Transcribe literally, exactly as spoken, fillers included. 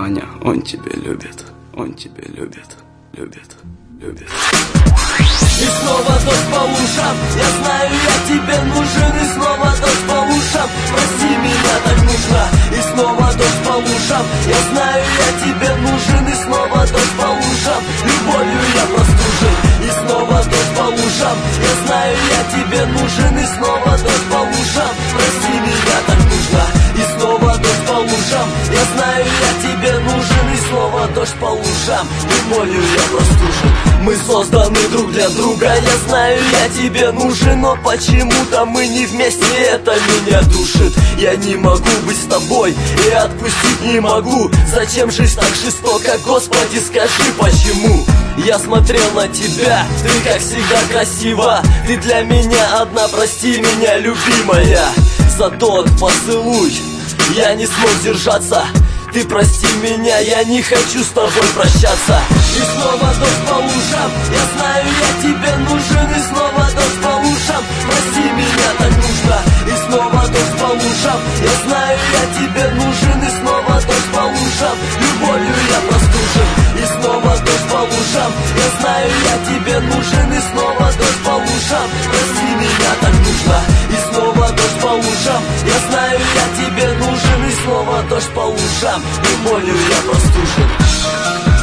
Ваня, он тебя любит, он тебя любит, любит, любит. И снова дождь по ушам, я знаю, я тебе нужен. И снова дождь по ушам, прости, меня так нужно. И снова дождь по ушам, я знаю, я тебе нужен. И снова дождь по ушам, любовью я простужен. И снова дождь по ушам, я знаю, я тебе нужен. И снова дождь по ушам, прости, меня так нужно. И снова дождь по лужам, я знаю, я тебе нужен. И снова дождь по лужам, и молью я простужен. Мы созданы друг для друга, я знаю, я тебе нужен. Но почему-то мы не вместе, это меня душит. Я не могу быть с тобой и отпустить не могу. Зачем жизнь так жестока, Господи, скажи почему? Я смотрел на тебя, ты как всегда красива. Ты для меня одна, прости меня, любимая. За тот поцелуй я не смог держаться. Ты прости меня, я не хочу с тобой прощаться. И снова дождь по лужам, я знаю, я тебе нужен. И снова дождь по лужам, прости меня, так нужно. И снова дождь по лужам, я знаю, я тебе нужен. И снова дождь по лужам, любовью я простужен. И снова дождь по лужам, я знаю, я тебе нужен. И снова дождь по лужам, прости меня, так нужно. И снова дождь по лужам, я знаю, я тебе нужен. И снова дождь по лужам, и молью я простужен.